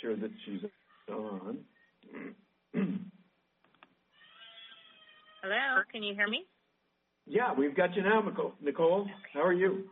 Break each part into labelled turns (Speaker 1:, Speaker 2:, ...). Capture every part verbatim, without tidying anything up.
Speaker 1: sure that she's on.
Speaker 2: Hello, can you hear me?
Speaker 1: Yeah, we've got you now, Nicole. Nicole, okay. How are you?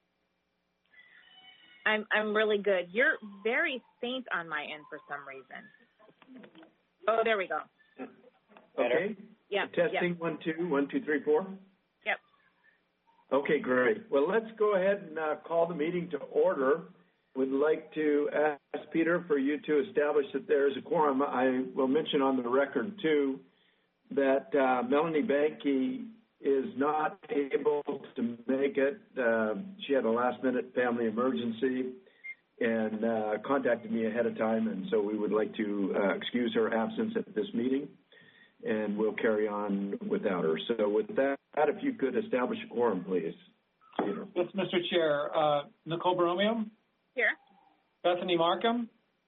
Speaker 2: I'm I'm really good. You're very faint on my end for some reason. Oh, there we go.
Speaker 1: Okay.
Speaker 2: Yeah.
Speaker 1: Testing
Speaker 2: yep.
Speaker 1: one two one two three four.
Speaker 2: Yep.
Speaker 1: Okay, great. Well, let's go ahead and uh, call the meeting to order. Would like to ask Peter for you to establish that there is a quorum. I will mention on the record too that uh, Melanie Banky is not able to make it. Uh, she had a last-minute family emergency and uh, contacted me ahead of time, and so we would like to uh, excuse her absence at this meeting, and we'll carry on without her. So with that, if you could establish a quorum, please. Peter.
Speaker 3: Yes, Mister Chair. Uh, Nicole Borromeo?
Speaker 2: Here.
Speaker 3: Bethany Markham?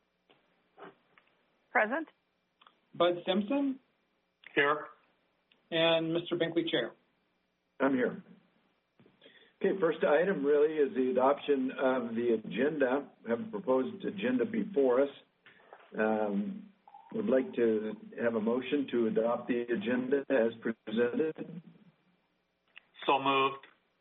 Speaker 4: Present.
Speaker 3: Bud Simpson?
Speaker 5: Here.
Speaker 3: And Mister Binkley, Chair.
Speaker 1: I'm here. Okay, first item really is the adoption of the agenda. We have a proposed agenda before us. Um, would like to have a motion to adopt the agenda as presented.
Speaker 5: So moved.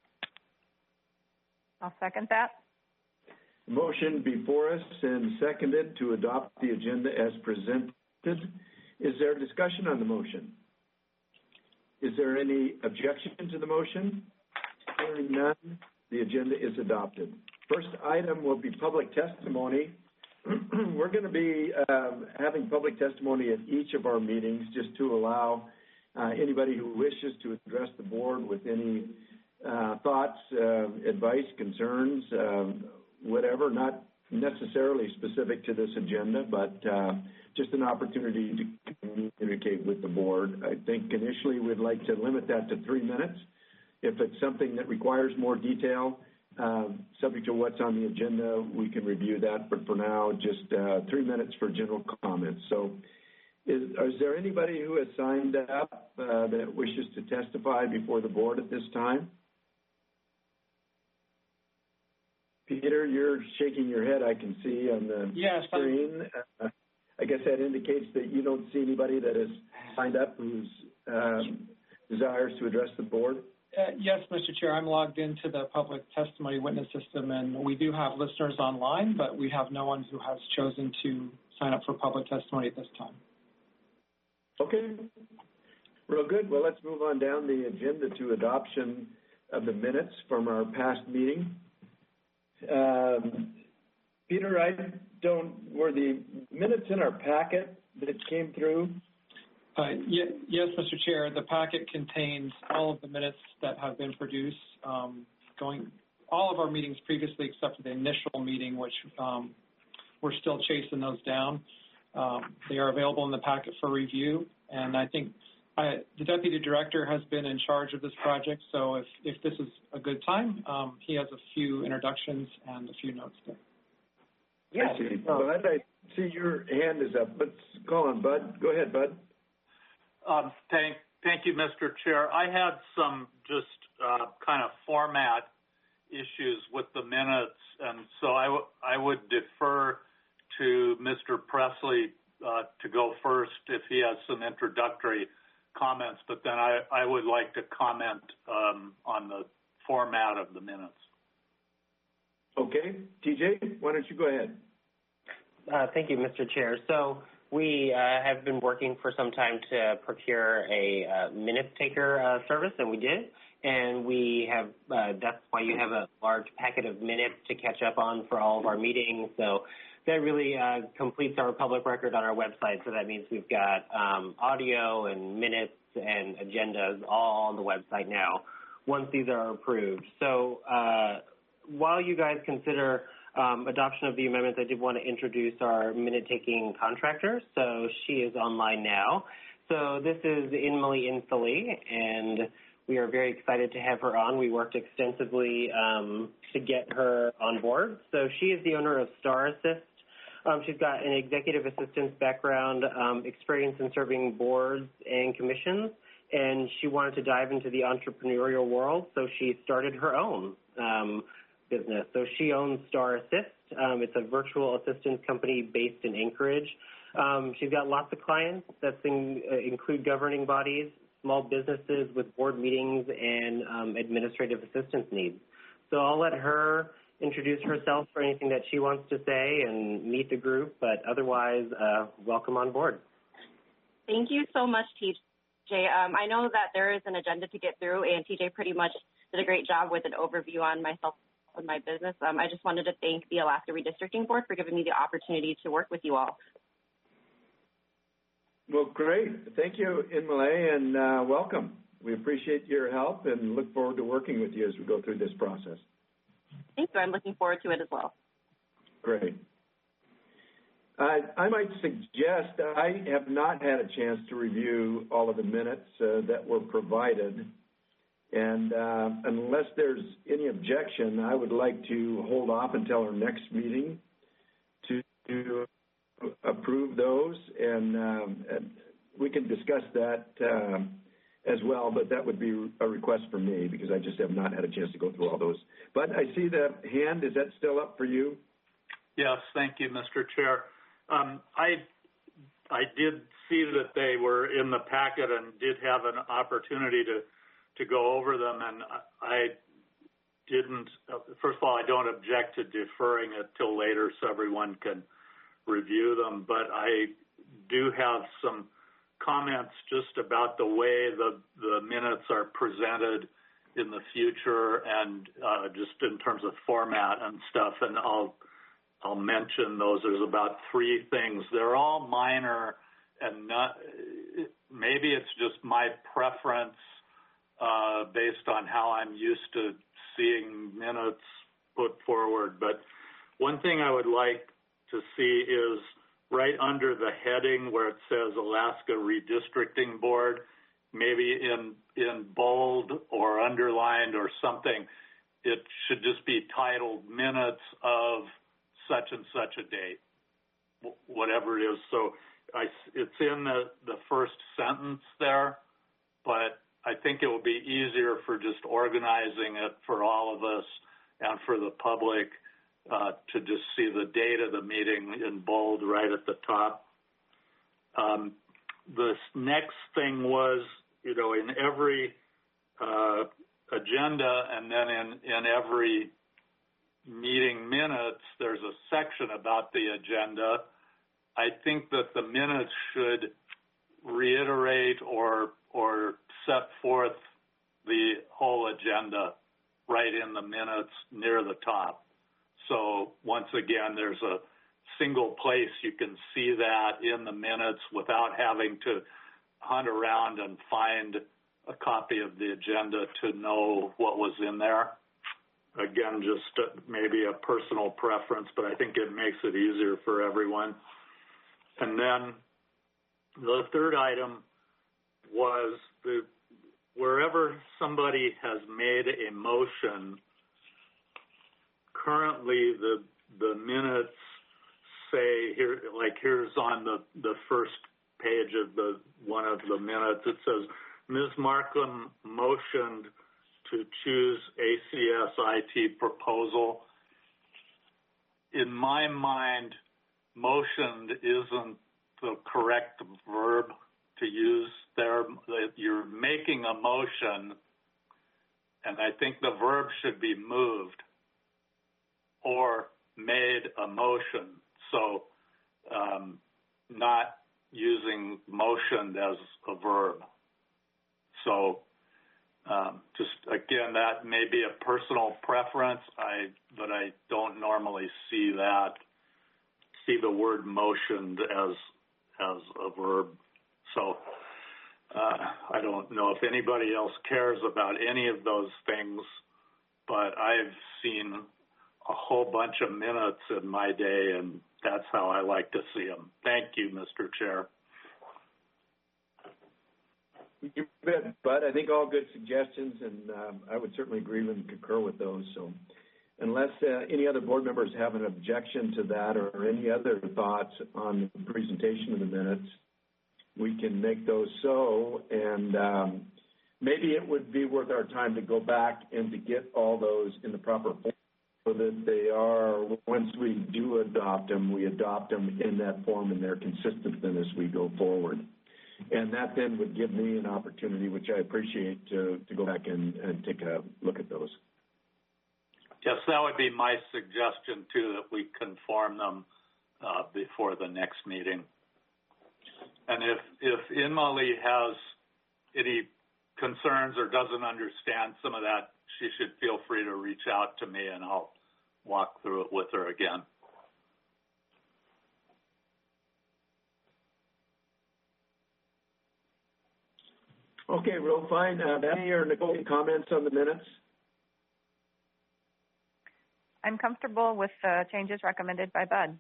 Speaker 4: I'll second that.
Speaker 1: Motion before us and seconded to adopt the agenda as presented. Is there discussion on the motion? Is there any objection to the motion? Hearing none, the agenda is adopted. First item will be public testimony. We're going to be um, having public testimony at each of our meetings just to allow uh, anybody who wishes to address the board with any uh, thoughts, uh, advice, concerns, um, whatever, not necessarily specific to this agenda, but uh, just an opportunity to communicate with the board. I think initially we'd like to limit that to three minutes. If it's something that requires more detail, uh, subject to what's on the agenda, we can review that, but for now, just uh, three minutes for general comments. So is, is there anybody who has signed up uh, that wishes to testify before the board at this time? Peter, you're shaking your head, I can see on the
Speaker 3: yes,
Speaker 1: screen. Uh, I guess that indicates that you don't see anybody that has signed up who's um, desires to address the board.
Speaker 3: Uh, yes, Mister Chair, I'm logged into the public testimony witness system, and we do have listeners online, but we have no one who has chosen to sign up for public testimony at this time.
Speaker 1: Okay, real good. Well, let's move on down the agenda to adoption of the minutes from our past meeting. Um, Peter, I don't, were the minutes in our packet that came through?
Speaker 3: Uh, yes, yes, Mister Chair. The packet contains all of the minutes that have been produced, um, going all of our meetings previously, except for the initial meeting, which um, we're still chasing those down. Um, they are available in the packet for review, and I think I, the Deputy Director has been in charge of this project, so if, if this is a good time, um, he has a few introductions and a few notes there.
Speaker 1: Yeah, I see. Bud, I see your hand is up. Let's call on Bud. Go ahead, Bud.
Speaker 5: Um, thank, thank you, Mister Chair. I had some just uh, kind of format issues with the minutes, and so I, w I would defer to Mister Presley uh, to go first if he has some introductory comments, but then I, I would like to comment um, on the format of the minutes.
Speaker 1: Okay. T J, why don't you go ahead?
Speaker 6: Uh, thank you, Mister Chair. So we uh, have been working for some time to procure a uh, minute taker uh, service, and we did. And we have, uh, that's why you have a large packet of minutes to catch up on for all of our meetings. So that really uh, completes our public record on our website. So that means we've got um, audio and minutes and agendas all on the website now once these are approved. So uh, while you guys consider um, adoption of the amendments, I did want to introduce our minute-taking contractor. So she is online now. So this is Emily Inslee, and we are very excited to have her on. We worked extensively um, to get her on board. So she is the owner of Star Assist. Um, she's got an executive assistance background, um, experience in serving boards and commissions, and she wanted to dive into the entrepreneurial world, so she started her own. Um, business. So she owns Star Assist. Um, it's a virtual assistance company based in Anchorage. Um, she's got lots of clients that in, uh, include governing bodies, small businesses with board meetings, and um, administrative assistance needs. So I'll let her introduce herself for anything that she wants to say and meet the group, but otherwise, uh, welcome on board.
Speaker 4: Thank you so much, T J. Um, I know that there is an agenda to get through, and T J pretty much did a great job with an overview on myself and my business. Um, I just wanted to thank the Alaska Redistricting Board for giving me the opportunity to work with you all.
Speaker 1: Well, great. Thank you, Inmale, and uh, welcome. We appreciate your help and look forward to working with you as we go through this process.
Speaker 4: Thank you. I'm looking forward to it as well.
Speaker 1: Great. Uh, I might suggest I have not had a chance to review all of the minutes uh, that were provided, and uh, unless there's any objection, I would like to hold off until our next meeting to, to approve those, and, um, and we can discuss that um, as well, but that would be a request for me because I just have not had a chance to go through all those. But I see the hand. Is that still up for you?
Speaker 5: Yes, thank you, Mister Chair. Um, I I did see that they were in the packet and did have an opportunity to, to go over them, and I didn't, first of all, I don't object to deferring it till later so everyone can review them, but I do have some comments just about the way the, the minutes are presented in the future and uh, just in terms of format and stuff, and I'll I'll mention those. There's about three things. They're all minor, and not, maybe it's just my preference uh, based on how I'm used to seeing minutes put forward. But one thing I would like to see is right under the heading where it says Alaska Redistricting Board, maybe in in bold or underlined or something, it should just be titled Minutes of such and such a date, whatever it is. So I, it's in the, the first sentence there, but I think it will be easier for just organizing it for all of us and for the public uh, to just see the date of the meeting in bold right at the top. Um, the next thing was, you know, in every uh, agenda and then in, in every meeting minutes, there's a section about the agenda. I think that the minutes should reiterate or or set forth the whole agenda right in the minutes near the top. So once again, there's a single place you can see that in the minutes without having to hunt around and find a copy of the agenda to know what was in there. Again, just uh, maybe a personal preference, but I think it makes it easier for everyone. And then the third item was the, wherever somebody has made a motion, currently the the minutes say here, like here's on the, the first page of the one of the minutes, it says, Miz Markham motioned to choose A C S I T proposal. In my mind, motioned isn't the correct verb to use there. You're making a motion, and I think the verb should be moved or made a motion. So um, not using motioned as a verb. So Um, just again, that may be a personal preference, I, but I don't normally see that, see the word motioned as as a verb. So uh, I don't know if anybody else cares about any of those things, but I've seen a whole bunch of minutes in my day, and that's how I like to see them. Thank you, Mister Chair.
Speaker 1: You bet, Bud. I think all good suggestions, and um, I would certainly agree and concur with those. So unless uh, any other board members have an objection to that or any other thoughts on the presentation of the minutes, we can make those so, and um, maybe it would be worth our time to go back and to get all those in the proper form so that they are, once we do adopt them, we adopt them in that form and they're consistent then as we go forward. And that then would give me an opportunity, which I appreciate, to, to go back and, and take a look at those.
Speaker 5: Yes, that would be my suggestion, too, that we conform them uh, before the next meeting. And if, if Inmali has any concerns or doesn't understand some of that, she should feel free to reach out to me and I'll walk through it with her again.
Speaker 1: Okay, real fine. Uh, Bethany or Nicole, any comments on the minutes?
Speaker 7: I'm comfortable with the changes recommended by Bud.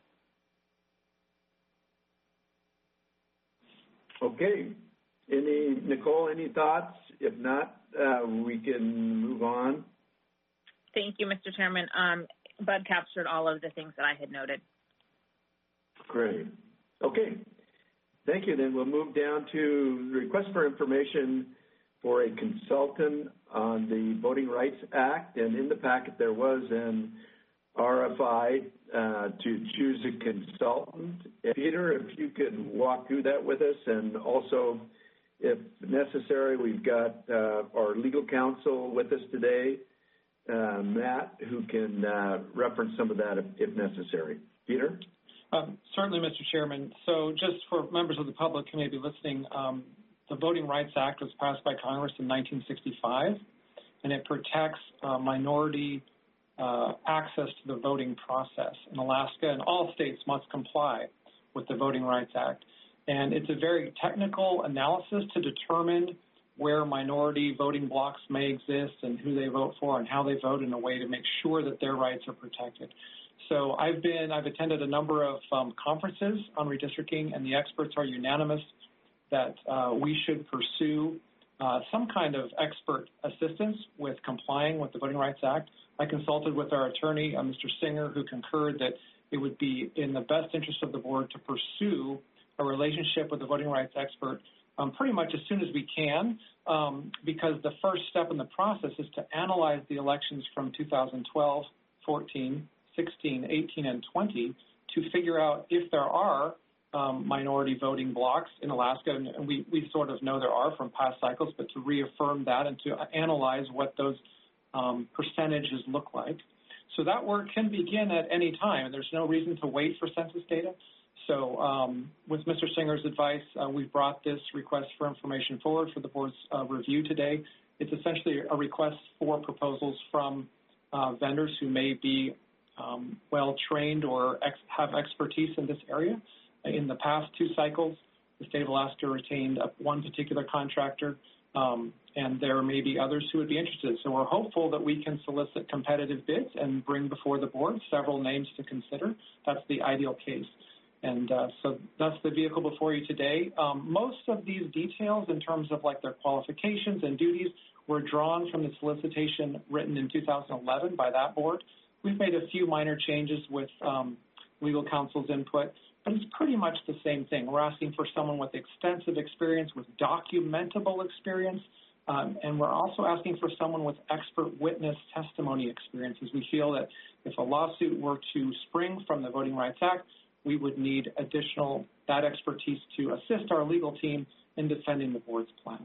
Speaker 1: Okay. Any, Nicole, any thoughts? If not, uh, we can move on.
Speaker 2: Thank you, Mister Chairman. Um, Bud captured all of the things that I had noted.
Speaker 1: Great. Okay. Thank you. Then we'll move down to the request for information for a consultant on the Voting Rights Act. And in the packet, there was an R F I uh, to choose a consultant. Peter, if you could walk through that with us, and also, if necessary, we've got uh, our legal counsel with us today, uh, Matt, who can uh, reference some of that if, if necessary. Peter?
Speaker 3: Um, certainly, Mister Chairman. So just for members of the public who may be listening, um, the Voting Rights Act was passed by Congress in nineteen sixty-five, and it protects uh, minority uh, access to the voting process in Alaska, and all states must comply with the Voting Rights Act. And it's a very technical analysis to determine where minority voting blocks may exist and who they vote for and how they vote in a way to make sure that their rights are protected. So I've been, I've attended a number of um, conferences on redistricting, and the experts are unanimous that uh, we should pursue uh, some kind of expert assistance with complying with the Voting Rights Act. I consulted with our attorney, uh, Mister Singer, who concurred that it would be in the best interest of the board to pursue a relationship with the voting rights expert um, pretty much as soon as we can, um, because the first step in the process is to analyze the elections from two thousand twelve, fourteen, sixteen, eighteen, and twenty to figure out if there are um, minority voting blocks in Alaska, and we, we sort of know there are from past cycles, but to reaffirm that and to analyze what those um, percentages look like. So that work can begin at any time, and there's no reason to wait for census data. So um, with Mister Singer's advice, uh, we've brought this request for information forward for the board's uh, review today. It's essentially a request for proposals from uh, vendors who may be um, well-trained or ex have expertise in this area. In the past two cycles, the state of Alaska retained one particular contractor, um, and there may be others who would be interested. So we're hopeful that we can solicit competitive bids and bring before the board several names to consider. That's the ideal case. And uh, so that's the vehicle before you today. Um, most of these details in terms of like their qualifications and duties were drawn from the solicitation written in two thousand eleven by that board. We've made a few minor changes with um, legal counsel's input, but it's pretty much the same thing. We're asking for someone with extensive experience, with documentable experience, um, and we're also asking for someone with expert witness testimony experiences. We feel that if a lawsuit were to spring from the Voting Rights Act, we would need additional, that expertise to assist our legal team in defending the board's plan.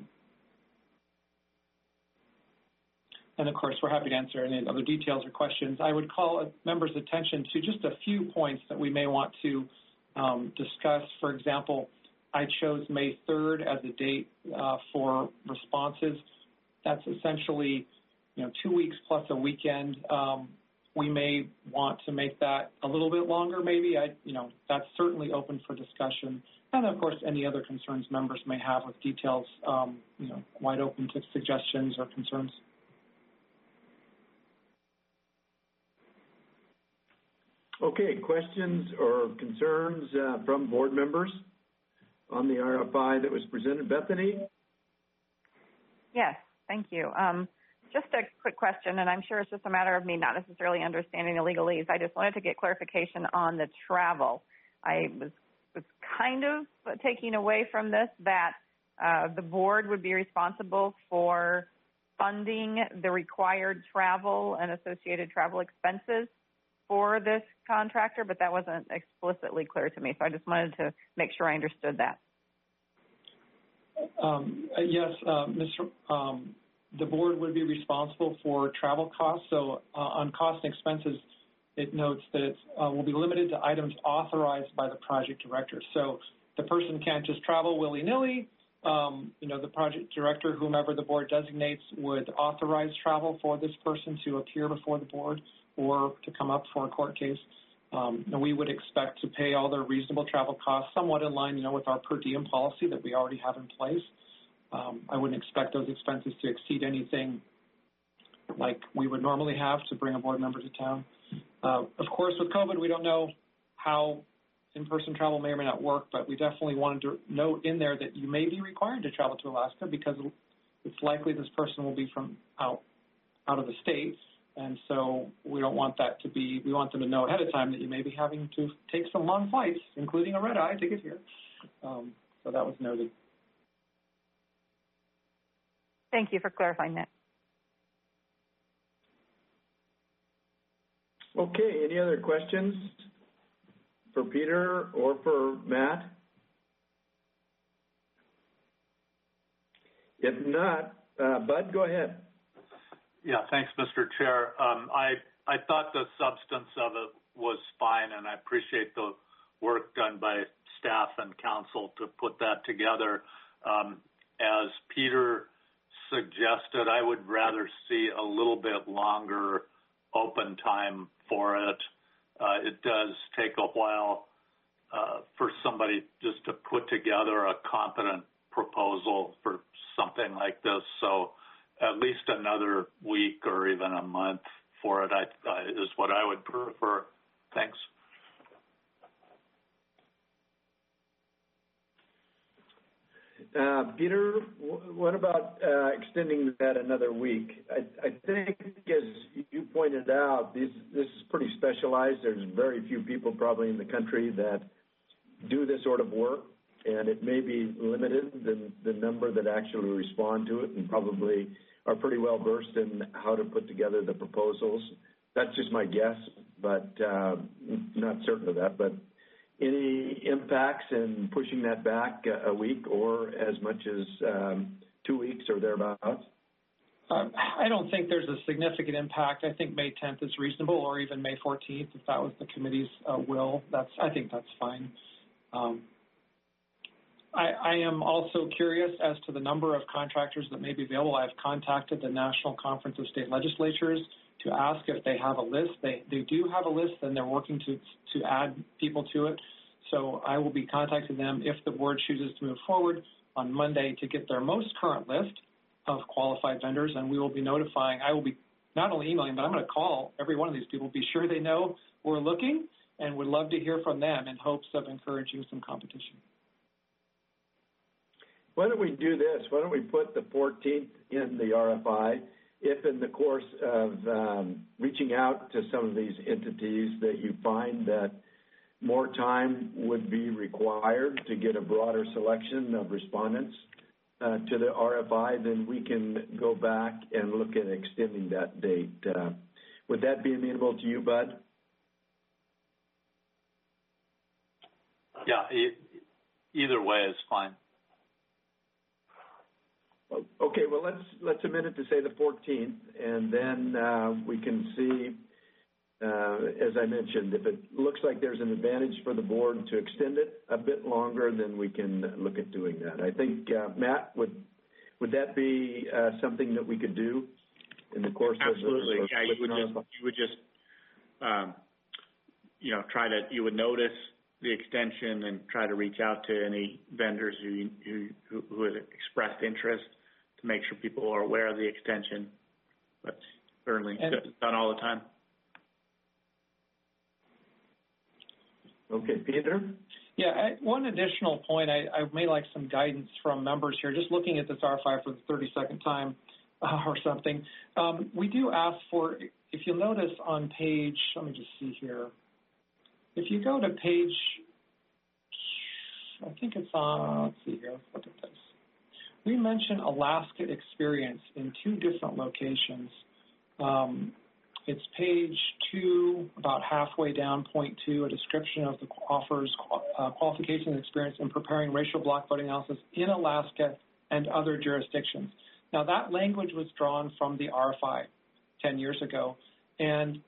Speaker 3: And of course, we're happy to answer any other details or questions. I would call members' attention to just a few points that we may want to um, discuss. For example, I chose May third as a date uh, for responses. That's essentially, you know, two weeks plus a weekend. Um, we may want to make that a little bit longer, maybe. I, you know, that's certainly open for discussion. And of course, any other concerns members may have with details, um, you know, wide open to suggestions or concerns.
Speaker 1: Okay, questions or concerns uh, from board members on the R F I that was presented? Bethany?
Speaker 7: Yes, thank you. Um, just a quick question, and I'm sure it's just a matter of me not necessarily understanding the legalese. I just wanted to get clarification on the travel. I was, was kind of taking away from this that uh, the board would be responsible for funding the required travel and associated travel expenses for this contractor, but that wasn't explicitly clear to me. So I just wanted to make sure I understood that.
Speaker 3: Um, yes, uh, Mister Um, the board would be responsible for travel costs. So uh, on cost and expenses, it notes that it uh, will be limited to items authorized by the project director. So the person can't just travel willy-nilly. Um, you know, the project director, whomever the board designates, would authorize travel for this person to appear before the board or to come up for a court case. Um, and we would expect to pay all their reasonable travel costs, somewhat in line, you know, with our per diem policy that we already have in place. Um, I wouldn't expect those expenses to exceed anything like we would normally have to bring a board member to town. Uh, of course, with COVID, we don't know how in-person travel may or may not work, but we definitely wanted to note in there that you may be required to travel to Alaska because it's likely this person will be from out, out of the state. And so we don't want that to be, we want them to know ahead of time that you may be having to take some long flights, including a red eye to get here. Um, so that was noted.
Speaker 7: Thank you for clarifying that.
Speaker 1: Okay, any other questions for Peter or for Matt? If not, uh, Bud, go ahead.
Speaker 5: Yeah, thanks, Mister Chair. Um, I, I thought the substance of it was fine, and I appreciate the work done by staff and council to put that together. Um, as Peter suggested, I would rather see a little bit longer open time for it. Uh, it does take a while uh, for somebody just to put together a competent proposal for something like this. So at least another week or even a month for it I, uh, is what I would prefer. Thanks.
Speaker 1: Uh, Peter, what about uh, extending that another week? I, I think, as you pointed out, this, this is pretty specialized. There's very few people probably in the country that do this sort of work, and it may be limited, the, the number that actually respond to it and probably are pretty well versed in how to put together the proposals. That's just my guess, but uh, not certain of that. But any impacts in pushing that back a week or as much as um, two weeks or thereabouts?
Speaker 3: Uh, I don't think there's a significant impact. I think May tenth is reasonable, or even May fourteenth, if that was the committee's uh, will. That's I think that's fine. Um, I, I am also curious as to the number of contractors that may be available. I've contacted the National Conference of State Legislatures to ask if they have a list. They, they do have a list, and they're working to, to add people to it. So I will be contacting them if the board chooses to move forward on Monday to get their most current list of qualified vendors, and we will be notifying. I will be not only emailing, but I'm going to call every one of these people, be sure they know we're looking, and would love to hear from them in hopes of encouraging some competition.
Speaker 1: Why don't we do this? Why don't we put the fourteenth in the R F I? If in the course of um, reaching out to some of these entities that you find that more time would be required to get a broader selection of respondents uh, to the R F I, then we can go back and look at extending that date. Uh, would that be amenable to you, Bud?
Speaker 5: Yeah, e either way is fine.
Speaker 1: Okay, well, let's let's amend it to say the fourteenth, and then uh, we can see, uh, as I mentioned, if it looks like there's an advantage for the board to extend it a bit longer, then we can look at doing that. I think, uh, Matt, would would that be uh, something that we could do in the course
Speaker 8: Absolutely.
Speaker 1: of the
Speaker 8: yeah, you would just you would just um, you know try to you would notice the extension and try to reach out to any vendors who who who had expressed interest to make sure people are aware of the extension. But certainly and, done all the time.
Speaker 1: Okay, Peter?
Speaker 3: Yeah, I, one additional point, I, I may like some guidance from members here, just looking at this R F I for the thirty-second time uh, or something. Um, we do ask for, if you'll notice on page, let me just see here. If you go to page, I think it's on, let's see here, let's look at this. we mention Alaska experience in two different locations. Um, it's page two, about halfway down, point two, a description of the offers uh, qualifications and experience in preparing racial block voting analysis in Alaska and other jurisdictions. Now, that language was drawn from the R F I ten years ago, and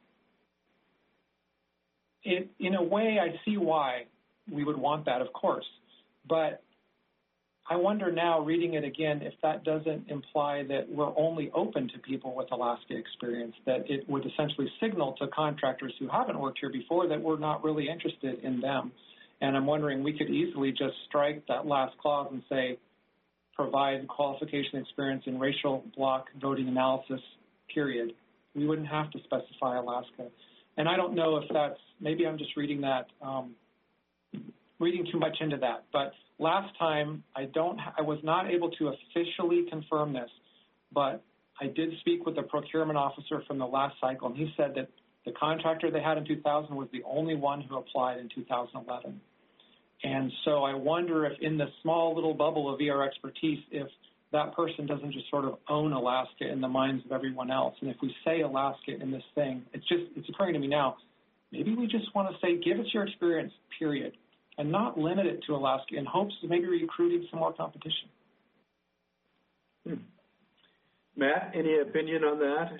Speaker 3: it, in a way, I see why we would want that, of course, but I wonder now, reading it again, if that doesn't imply that we're only open to people with Alaska experience, that it would essentially signal to contractors who haven't worked here before that we're not really interested in them. And I'm wondering, we could easily just strike that last clause and say, provide qualification experience in racial block voting analysis, period. We wouldn't have to specify Alaska. And I don't know if that's, maybe I'm just reading that, um, reading too much into that, but last time, I don't, I was not able to officially confirm this, but I did speak with the procurement officer from the last cycle, and he said that the contractor they had in two thousand was the only one who applied in two thousand eleven. And so I wonder if in the small little bubble of E R expertise, if that person doesn't just sort of own Alaska in the minds of everyone else. And if we say Alaska in this thing, it's just, it's occurring to me now, maybe we just want to say, give us your experience, period, and not limit it to Alaska in hopes of maybe recruiting some more competition.
Speaker 1: Hmm. Matt, any opinion on that?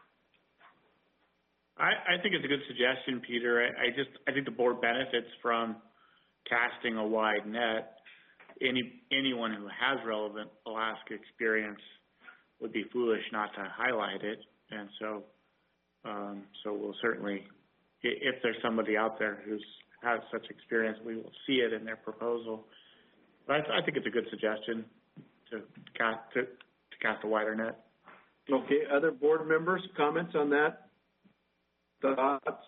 Speaker 8: I, I think it's a good suggestion, Peter. I, I just I think the board benefits from casting a wide net. Any anyone who has relevant Alaska experience would be foolish not to highlight it, and so um, so we'll certainly, if there's somebody out there who's has such experience, we will see it in their proposal. But I, I think it's a good suggestion to cast to, to cast a wider net.
Speaker 1: Okay, other board members, comments on that? Thoughts?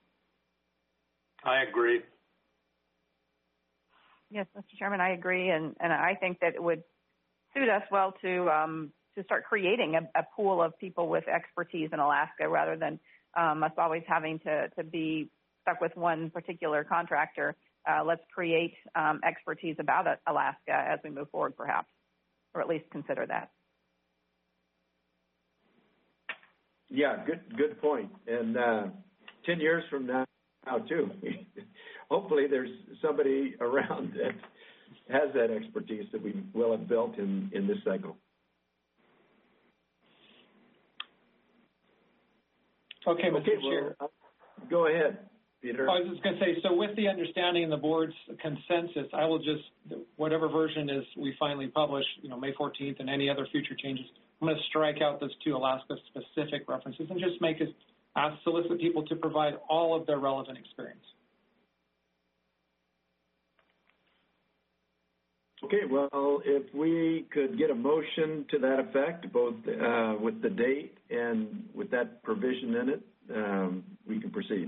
Speaker 5: I agree.
Speaker 7: Yes, Mister Chairman, I agree, and, and I think that it would suit us well to um, to start creating a, a pool of people with expertise in Alaska rather than um, us always having to, to be stuck with one particular contractor. Uh, let's create um, expertise about Alaska as we move forward, perhaps, or at least consider that.
Speaker 1: Yeah, good good point. And uh, ten years from now, now too, hopefully there's somebody around that has that expertise that we will have built in, in this cycle.
Speaker 3: Okay, Mister
Speaker 1: Okay,
Speaker 3: Chair.
Speaker 1: well, go ahead, Peter.
Speaker 3: I was just going to say, so with the understanding and the board's consensus, I will just, whatever version is we finally publish, you know, May fourteenth and any other future changes, I'm going to strike out those two Alaska-specific references and just make it, ask, solicit people to provide all of their relevant experience.
Speaker 1: Okay, well, if we could get a motion to that effect, both uh, with the date and with that provision in it, um, we can proceed.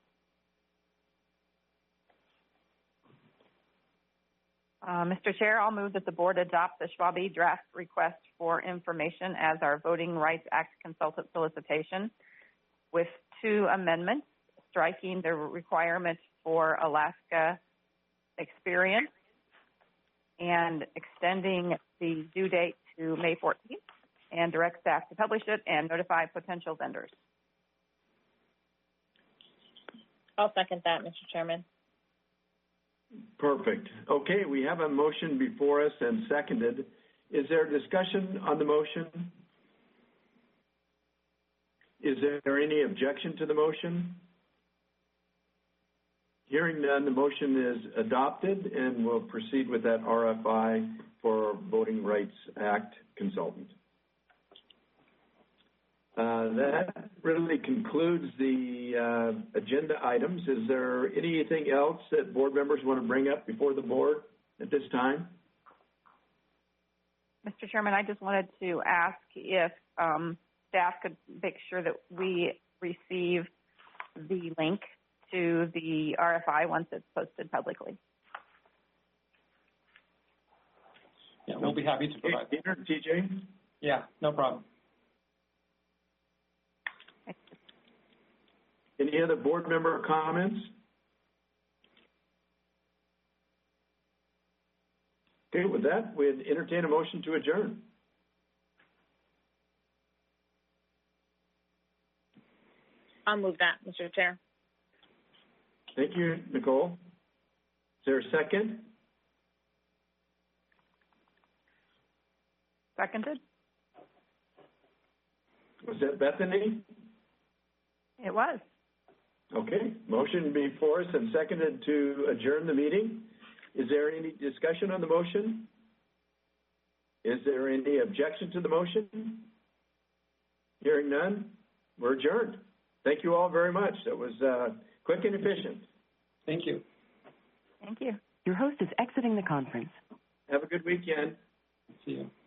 Speaker 7: Uh, Mister Chair, I'll move that the board adopt the Schwab draft request for information as our Voting Rights Act consultant solicitation with two amendments, striking the requirement for Alaska experience and extending the due date to May fourteenth, and direct staff to publish it and notify potential vendors.
Speaker 2: I'll second that, Mister Chairman.
Speaker 1: Perfect. Okay, we have a motion before us and seconded. Is there discussion on the motion? Is there any objection to the motion? Hearing none, the motion is adopted, and we'll proceed with that R F I for Voting Rights Act consultant. Uh, that really concludes the uh, agenda items. Is there anything else that board members want to bring up before the board at this time?
Speaker 7: Mister Chairman, I just wanted to ask if um, staff could make sure that we receive the link to the R F I once it's posted publicly.
Speaker 3: Yeah, we'll be happy to provide
Speaker 1: Hey, Peter, T J?
Speaker 3: Yeah, no problem.
Speaker 1: Any other board member comments? Okay, with that, we'd entertain a motion to adjourn.
Speaker 2: I'll move that, Mister Chair.
Speaker 1: Thank you, Nicole. Is there a second?
Speaker 7: Seconded?
Speaker 1: Was that Bethany?
Speaker 7: It was.
Speaker 1: Okay, motion before us and seconded to adjourn the meeting. Is there any discussion on the motion? Is there any objection to the motion? Hearing none, we're adjourned. Thank you all very much. That was uh, quick and efficient.
Speaker 3: Thank you.
Speaker 7: Thank you.
Speaker 9: Your host is exiting the conference.
Speaker 1: Have a good weekend.
Speaker 3: See you.